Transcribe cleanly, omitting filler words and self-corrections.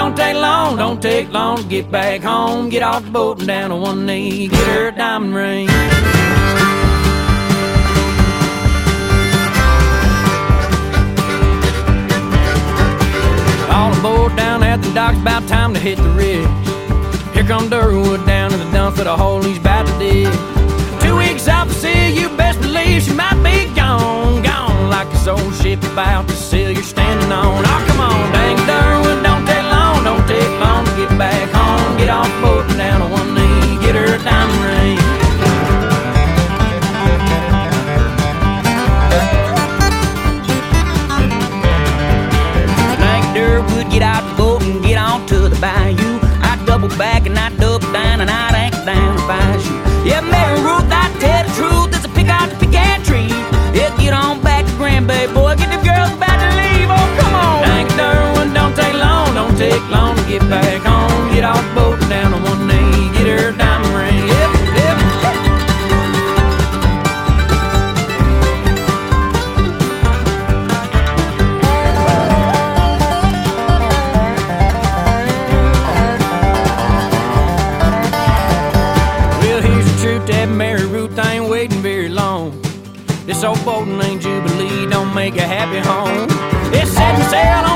don't take long, don't take long to get back home. Get off the boat and down on one knee, get her a diamond ring. All aboard down at the docks, about time to hit the ridge. Here come Durwood down to the dump for the hole he's about to dig. 2 weeks out to sea, you best believe she might be gone. Gone like this old ship about to sail you're standing on. Oh, come on, dang Durwood, don't take long to get back home. Get off the boat and down on one knee, get her a diamond ring. Dang Durwood, get out the boat and get on to the bayou. I double back and I double down and I'd anchor down to find you. Yeah, Mary Ruth, I tell the truth, there's a pick out the pecan tree. Yeah, get on back to Grand Bay, boy, get the girls about to leave. Oh, come on. Dang Durwood, don't take long to get back home. Get off the boat and down on one knee, get her a diamond ring. Yep, yep. Well, here's the truth, that Mary Ruth ain't waiting very long. This old boating ain't Jubilee, don't make a happy home. It's setting sail